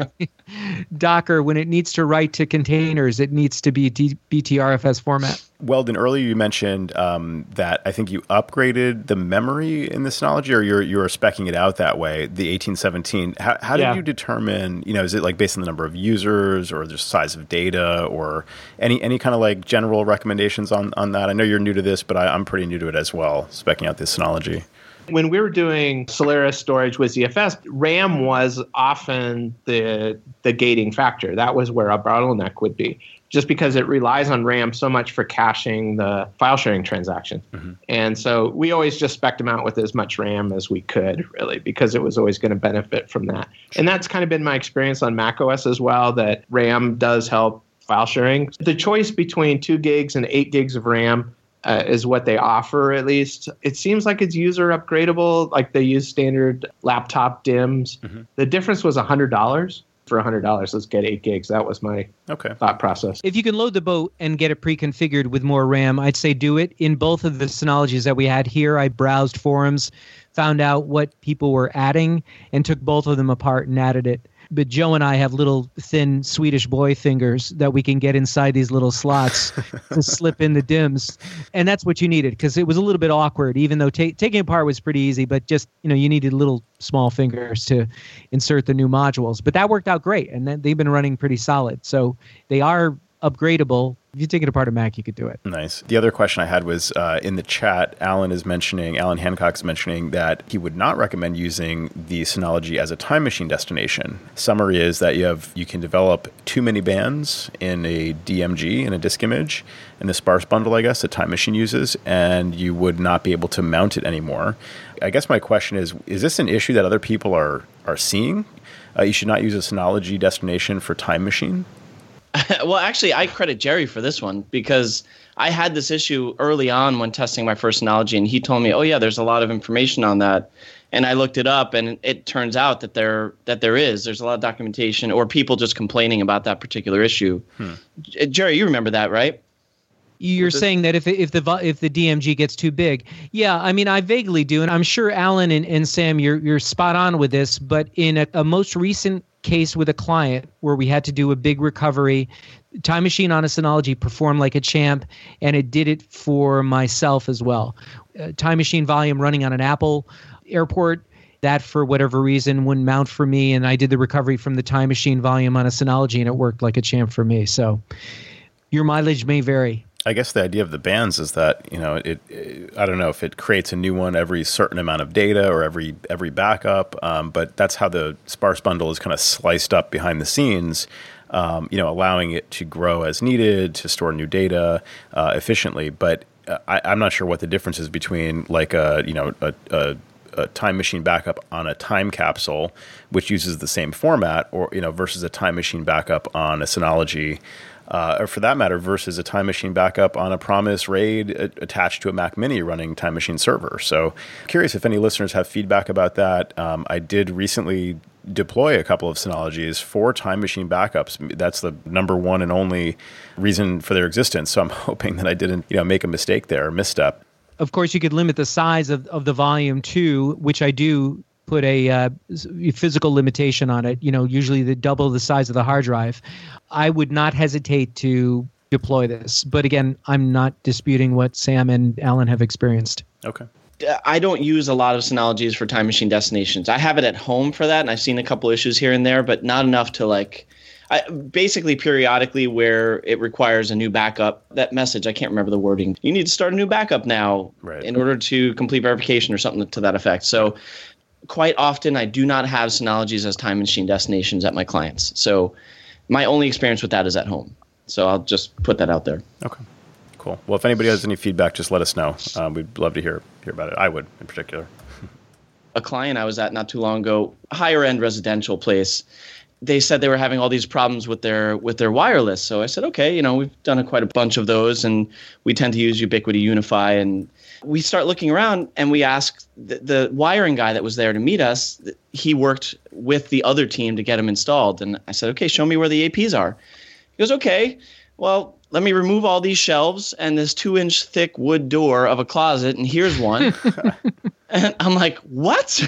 Docker, when it needs to write to containers, it needs to be D- B T R F S format. Weldon, earlier you mentioned um, that I think you upgraded the memory in the Synology, or you're you're speccing it out that way, the eighteen seventeen. How, how Yeah. did you determine, you know, is it like based on the number of users or the size of data or any any kind of like general recommendations on, on that? I know you're new to this, but I, I'm pretty new to it as well, speccing out the Synology. When we were doing Solaris storage with Z F S, RAM was often the the gating factor. That was where a bottleneck would be, just because it relies on RAM so much for caching the file sharing transactions. Mm-hmm. And so we always just spec'd them out with as much RAM as we could, really, because it was always going to benefit from that. Sure. And that's kind of been my experience on macOS as well, that RAM does help file sharing. The choice between two gigs and eight gigs of RAM Uh, is what they offer, at least. It seems like it's user upgradable, like they use standard laptop D I Ms. Mm-hmm. The difference was one hundred dollars. For one hundred dollars, let's get eight gigs. That was my okay. thought process. If you can load the boat and get it pre-configured with more RAM, I'd say do it. In both of the Synologies that we had here, I browsed forums, found out what people were adding, and took both of them apart and added it. But Joe and I have little thin Swedish boy fingers that we can get inside these little slots to slip in the D I Ms. And that's what you needed, because it was a little bit awkward, even though ta- taking it apart was pretty easy. But just, you know, you needed little small fingers to insert the new modules. But that worked out great. And then they've been running pretty solid. So they are upgradable. If you take it apart a Mac, you could do it. Nice. The other question I had was uh, in the chat, Alan is mentioning, Alan Hancock's mentioning that he would not recommend using the Synology as a time machine destination. Summary is that you have you can develop too many bands in a D M G, in a disk image, in the sparse bundle, I guess, that Time Machine uses, and you would not be able to mount it anymore. I guess my question is, is this an issue that other people are, are seeing? Uh, you should not use a Synology destination for Time Machine? Well, actually, I credit Jerry for this one, because I had this issue early on when testing my first Synology, and he told me, oh, yeah, there's a lot of information on that. And I looked it up, and it turns out that there that there is. There's a lot of documentation or people just complaining about that particular issue. Hmm. Jerry, you remember that, right? You're saying that if if the if the D M G gets too big, yeah. I mean, I vaguely do, and I'm sure Alan and, and Sam, you're you're spot on with this. But in a, a most recent case with a client where we had to do a big recovery, Time Machine on a Synology performed like a champ, and it did it for myself as well. Uh, Time Machine volume running on an Apple airport, that for whatever reason wouldn't mount for me, and I did the recovery from the Time Machine volume on a Synology, and it worked like a champ for me. So your mileage may vary. I guess the idea of the bands is that, you know, it, it I don't know if it creates a new one every certain amount of data or every every backup, um, but that's how the sparse bundle is kind of sliced up behind the scenes, um, you know, allowing it to grow as needed, to store new data uh, efficiently. But uh, I, I'm not sure what the difference is between like a, you know, a, a a Time Machine backup on a time capsule, which uses the same format, or, you know, versus a Time Machine backup on a Synology. Uh, or for that matter, versus a Time Machine backup on a Promise RAID a- attached to a Mac Mini running Time Machine server. So curious if any listeners have feedback about that. Um, I did recently deploy a couple of Synologies for Time Machine backups. That's the number one and only reason for their existence. So I'm hoping that I didn't, you know, make a mistake there, or misstep. Of course, you could limit the size of, of the volume too, which I do put a uh, physical limitation on it, you know, usually the double the size of the hard drive, I would not hesitate to deploy this. But again, I'm not disputing what Sam and Alan have experienced. Okay. I don't use a lot of Synologies for time machine destinations. I have it at home for that, and I've seen a couple issues here and there, but not enough to like I, basically periodically where it requires a new backup. That message, I can't remember the wording. You need to start a new backup now right. in order to complete verification or something to that effect. So quite often I do not have Synologies as time machine destinations at my clients. So my only experience with that is at home. So I'll just put that out there. Okay. Cool. Well, if anybody has any feedback, just let us know. Um, we'd love to hear hear about it. I would, in particular. A client I was at not too long ago, higher end residential place, they said they were having all these problems with their with their wireless. So I said, okay, you know, we've done a, quite a bunch of those, and we tend to use Ubiquiti Unify. And we start looking around, and we asked the, the wiring guy that was there to meet us. He worked with the other team to get them installed. And I said, okay, show me where the A Ps are. He goes, okay, well, let me remove all these shelves and this two-inch thick wood door of a closet, and here's one. And I'm like, what?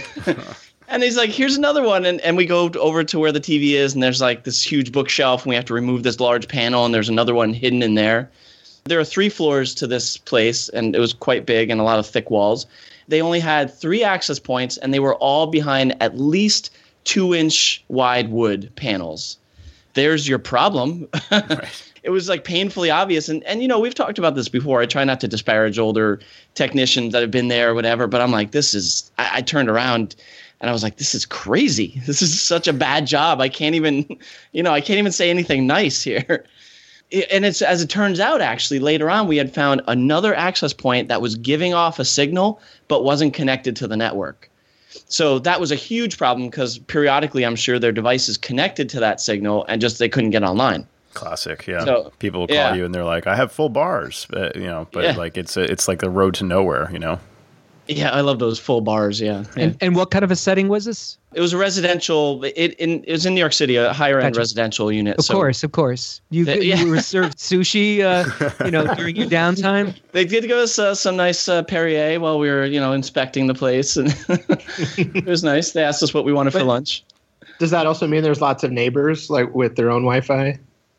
And he's like, here's another one. And, and we go over to where the T V is, and there's like this huge bookshelf, and we have to remove this large panel, and there's another one hidden in there. There are three floors to this place, and it was quite big and a lot of thick walls. They only had three access points, and they were all behind at least two-inch wide wood panels. There's your problem. Right. It was like painfully obvious. And, and, you know, we've talked about this before. I try not to disparage older technicians that have been there or whatever, but I'm like, this is, I, I turned around and I was like, this is crazy. This is such a bad job. I can't even, you know, I can't even say anything nice here. And it's, as it turns out, actually, later on, we had found another access point that was giving off a signal, but wasn't connected to the network. So that was a huge problem because periodically, I'm sure their devices connected to that signal and just they couldn't get online. Classic, yeah. So, people will call yeah. you and they're like, "I have full bars," uh, you know, but yeah. like it's a, it's like the road to nowhere, you know. Yeah, I love those full bars. Yeah. yeah. And, and what kind of a setting was this? It was a residential. It in it was in New York City, a higher end Gotcha. residential unit. Of so course, of course. You, The- yeah. you were served sushi, uh, you know, during your downtime. They did give us uh, some nice uh, Perrier while we were, you know, inspecting the place, and it was nice. They asked us what we wanted for But- lunch. Does that also mean there's lots of neighbors like with their own Wi-Fi?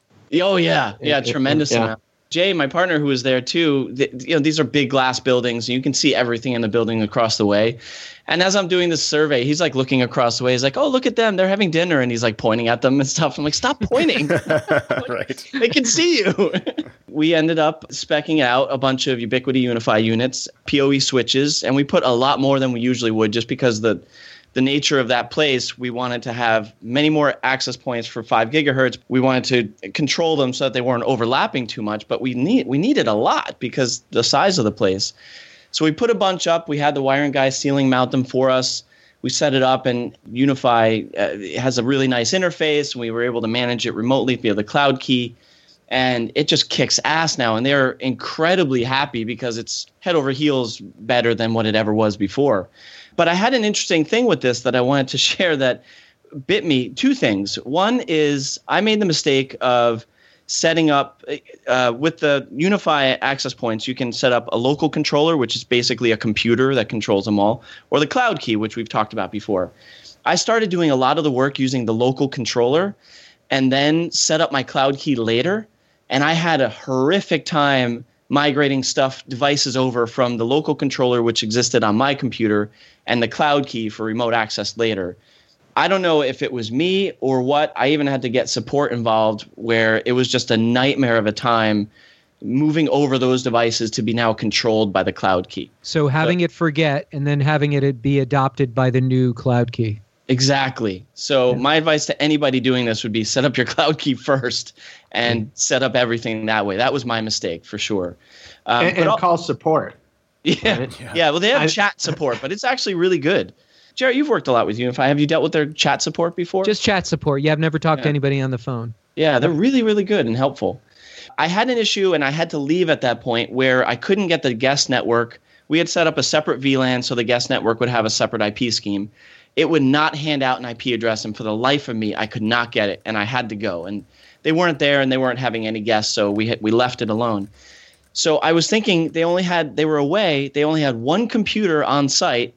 Oh yeah, yeah, Yeah, tremendous yeah. amount. Jay, my partner who was there too, th- you know, these are big glass buildings, and you can see everything in the building across the way. And as I'm doing this survey, he's like looking across the way. He's like, "Oh, look at them! They're having dinner," and he's like pointing at them and stuff. I'm like, "Stop pointing! Right. They can see you." We ended up speccing out a bunch of Ubiquiti Unify units, P O E switches, and we put a lot more than we usually would, just because the the nature of that place, we wanted to have many more access points for five gigahertz. We wanted to control them so that they weren't overlapping too much, but we need we needed a lot because the size of the place. So we put a bunch up. We had the wiring guy ceiling mount them for us. We set it up, and Unify uh, has a really nice interface, and we were able to manage it remotely via the Cloud Key. And it just kicks ass now, and they're incredibly happy because it's head over heels better than what it ever was before. But I had an interesting thing with this that I wanted to share that bit me. Two things. One is I made the mistake of setting up uh, with the Unify access points. You can set up a local controller, which is basically a computer that controls them all, or the Cloud Key, which we've talked about before. I started doing a lot of the work using the local controller and then set up my Cloud Key later. And I had a horrific time migrating stuff, devices over from the local controller, which existed on my computer, and the Cloud Key for remote access later. I don't know if it was me or what. I even had to get support involved where it was just a nightmare of a time moving over those devices to be now controlled by the Cloud Key. So having it forget and then having it be adopted by the new Cloud Key. Exactly. So my advice to anybody doing this would be set up your Cloud Key first and mm. set up everything that way. That was my mistake for sure. Um, and and I'll, call support. Yeah, right? yeah. Yeah. Well, they have I, chat support, but it's actually really good. Jarrett, you've worked a lot with Unify. Have you dealt with their chat support before? Just chat support. Yeah, I've never talked yeah. to anybody on the phone. Yeah, they're really, really good and helpful. I had an issue, and I had to leave at that point where I couldn't get the guest network. We had set up a separate V LAN so the guest network would have a separate I P scheme. It would not hand out an I P address, and for the life of me, I could not get it, and I had to go. And they weren't there, and they weren't having any guests, so we had, we left it alone. So I was thinking they only had they were away. They only had one computer on site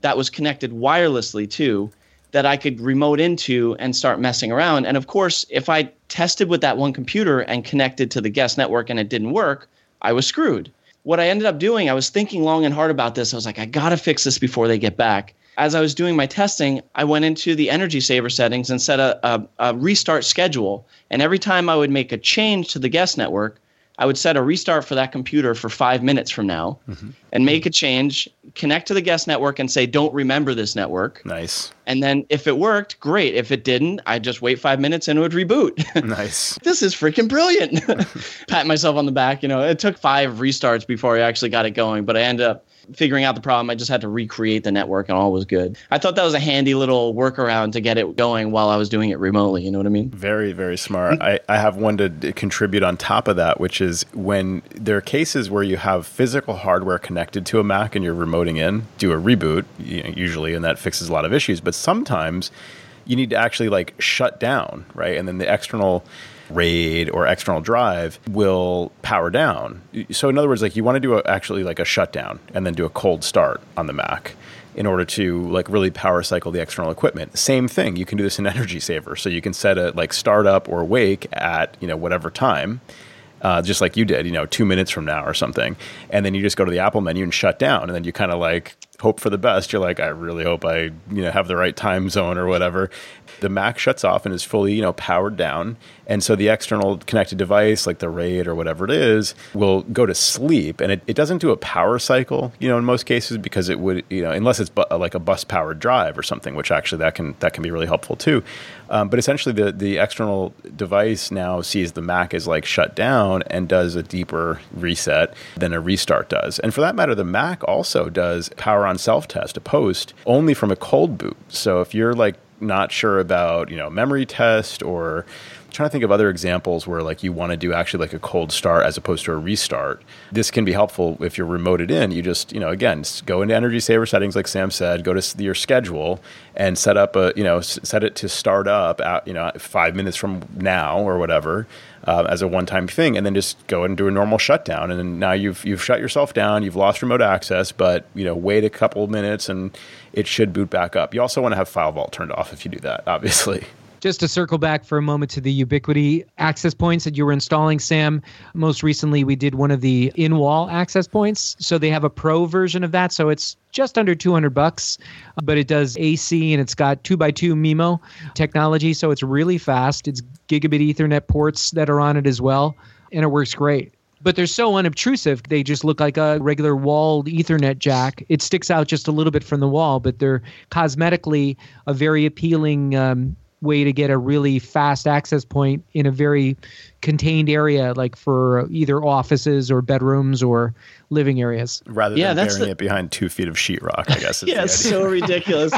that was connected wirelessly too, that I could remote into and start messing around. And of course, if I tested with that one computer and connected to the guest network and it didn't work, I was screwed. What I ended up doing, I was thinking long and hard about this. I was like, I got to fix this before they get back. As I was doing my testing, I went into the Energy Saver settings and set a, a, a restart schedule. And every time I would make a change to the guest network, I would set a restart for that computer for five minutes from now mm-hmm. and make a change, connect to the guest network and say, don't remember this network. Nice. And then if it worked, great. If it didn't, I'd just wait five minutes and it would reboot. Nice. This is freaking brilliant. Pat myself on the back. You know, it took five restarts before I actually got it going, but I ended up figuring out the problem. I just had to recreate the network and all was good. I thought that was a handy little workaround to get it going while I was doing it remotely. You know what I mean? Very, very smart. I, I have one to d- contribute on top of that, which is when there are cases where you have physical hardware connected to a Mac and you're remoting in, do a reboot, you know, usually, and that fixes a lot of issues. But sometimes you need to actually like shut down, right? And then the external RAID or external drive will power down. So in other words, like you want to do a, actually like a shutdown and then do a cold start on the Mac in order to like really power cycle the external equipment. Same thing. You can do this in Energy Saver. So you can set a like startup or wake at, you know, whatever time, uh, just like you did, you know, two minutes from now or something. And then you just go to the Apple menu and shut down. And then you kind of like hope for the best. You're like, I really hope I, you know, have the right time zone or whatever. The Mac shuts off and is fully, you know, powered down. And so the external connected device, like the RAID or whatever it is, will go to sleep. And it, it doesn't do a power cycle, you know, in most cases, because it would, you know, unless it's bu- like a bus powered drive or something, which actually that can that can be really helpful too. Um, but essentially the, the external device now sees the Mac as like shut down and does a deeper reset than a restart does. And for that matter, the Mac also does power on self-test, a post, only from a cold boot. So if you're like not sure about, you know, memory test or I'm trying to think of other examples where like you want to do actually like a cold start as opposed to a restart. This can be helpful if you're remoted in. You just, you know, again, go into Energy Saver settings, like Sam said, go to your schedule and set up a, you know, s- set it to start up at, you know, five minutes from now or whatever uh, as a one-time thing, and then just go and do a normal shutdown. And then now you've you've shut yourself down, you've lost remote access, but, you know, wait a couple of minutes and it should boot back up. You also want to have File Vault turned off if you do that, obviously. Just to circle back for a moment to the Ubiquiti access points that you were installing, Sam, most recently we did one of the in-wall access points. So they have a pro version of that. So it's just under two hundred bucks, but it does A C and it's got two by two M I M O technology. So it's really fast. It's gigabit Ethernet ports that are on it as well. And it works great. But they're so unobtrusive. They just look like a regular walled Ethernet jack. It sticks out just a little bit from the wall, but they're cosmetically a very appealing um, way to get a really fast access point in a very contained area, like for either offices or bedrooms or living areas. Rather yeah, than that's burying the... it behind two feet of sheetrock, I guess. Is yeah, it's so ridiculous.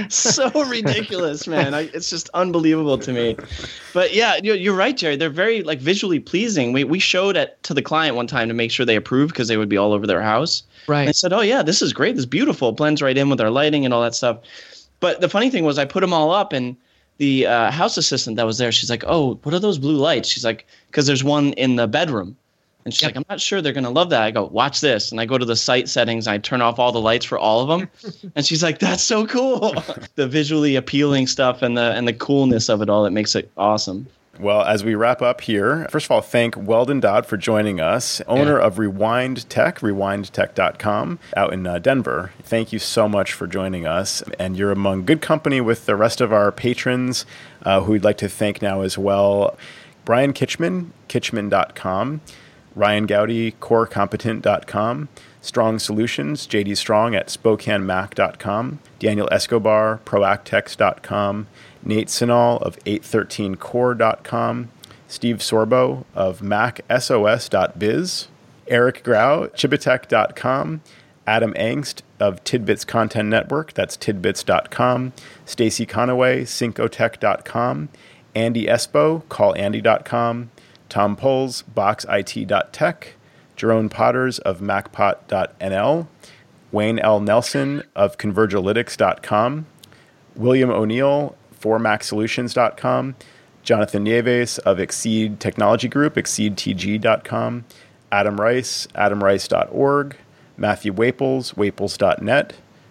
So ridiculous, man. I, it's just unbelievable to me. But yeah, you're, you're right, Jerry. They're very like visually pleasing. We we showed it to the client one time to make sure they approved because they would be all over their house. Right. And I said, oh yeah, this is great. This is beautiful. It blends right in with our lighting and all that stuff. But the funny thing was I put them all up and the uh, house assistant that was there, she's like, oh, what are those blue lights? She's like, because there's one in the bedroom. And she's yep. like, I'm not sure they're going to love that. I go, watch this. And I go to the site settings. I turn off all the lights for all of them. And she's like, that's so cool. The visually appealing stuff and the and the coolness of it all, it makes it awesome. Well, as we wrap up here, first of all, thank Weldon Dodd for joining us, owner yeah. of Rewind Tech, rewind tech dot com, out in uh, Denver. Thank you so much for joining us. And you're among good company with the rest of our patrons, uh, who we'd like to thank now as well. Brian Kitchman, kitchman dot com, Ryan Gowdy, core competent dot com, Strong Solutions, J D Strong at spokane mac dot com, Daniel Escobar, proactex dot com, Nate Sinal of eight thirteen core dot com, Steve Sorbo of mac S O S dot biz, Eric Grau, chibitech dot com, Adam Angst of Tidbits Content Network, that's tidbits dot com, Stacy Conaway, syncotech dot com, Andy Espo, call andy dot com, Tom Poles, box I T dot tech, Jerome Potters of macpot dot n l, Wayne L. Nelson of convergelytics dot com, William O'Neill, four mac solutions dot com, Jonathan Nieves of Exceed Technology Group, exceed t g dot com, Adam Rice, adam rice dot org, Matthew Waples, waples dot net,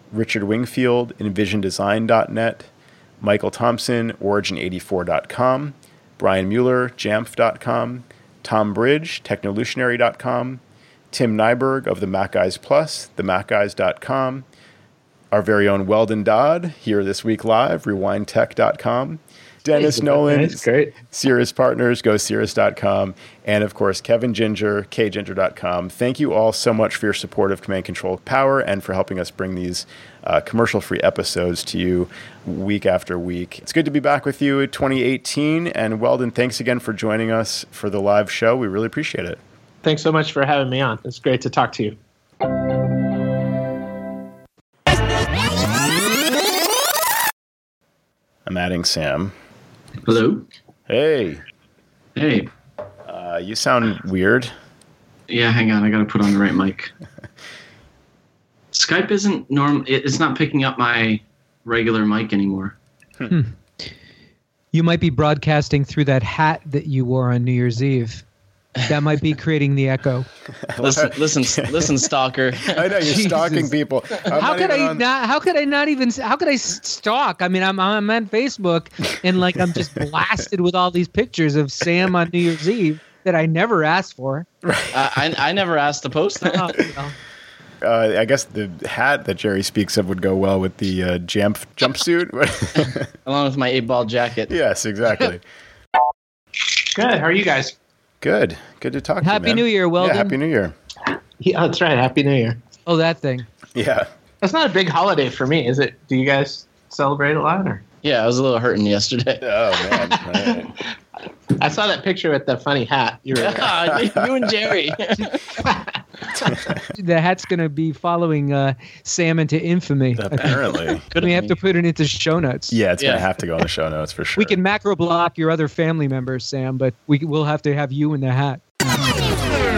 Richard Wingfield, envision design dot net, Michael Thompson, origin eighty-four dot com, Brian Mueller, jamf dot com, Tom Bridge, technolutionary dot com, Tim Nyberg of the Mac Guys Plus, the mac guys dot com, our very own Weldon Dodd, here this week live, rewind tech dot com, Dennis Nolan, That's great. Cirrus Partners, go cirrus dot com, and of course, Kevin Ginger, k ginger dot com. Thank you all so much for your support of Command Control Power and for helping us bring these uh, commercial-free episodes to you week after week. It's good to be back with you in twenty eighteen, and Weldon, thanks again for joining us for the live show. We really appreciate it. Thanks so much for having me on. It's great to talk to you. I'm adding Sam. Hello. Hey. Hey. Uh, you sound weird. Yeah, hang on. I got to put on the right mic. Skype isn't normal. It's not picking up my regular mic anymore. Hmm. You might be broadcasting through that hat that you wore on New Year's Eve. That might be creating the echo. Listen, listen, listen, stalker. I know you're Jesus. stalking people. I'm How not could even I on- not? How could I not even? How could I s- stalk? I mean, I'm I'm on Facebook and like I'm just blasted with all these pictures of Sam on New Year's Eve that I never asked for. Uh, I I never asked to post that. Oh, well. Uh, I guess the hat that Jerry speaks of would go well with the uh, jamf jumpsuit. Along with my eight ball jacket. Yes, exactly. Good. How are you guys? Good. Good to talk to you, Happy man. New Year, Weldon. Yeah, Happy New Year. Yeah, that's right. Happy New Year. Oh, that thing. Yeah. That's not a big holiday for me, is it? Do you guys celebrate a lot? Or? Yeah, I was a little hurting yesterday. Oh, man. All right. I saw that picture with the funny hat. You were you and Jerry. The hat's going to be following uh, Sam into infamy. Apparently. We have to put it into show notes. Yeah, it's going Yeah. to have to go in the show notes for sure. We can macro block your other family members, Sam, but we will have to have you in the hat.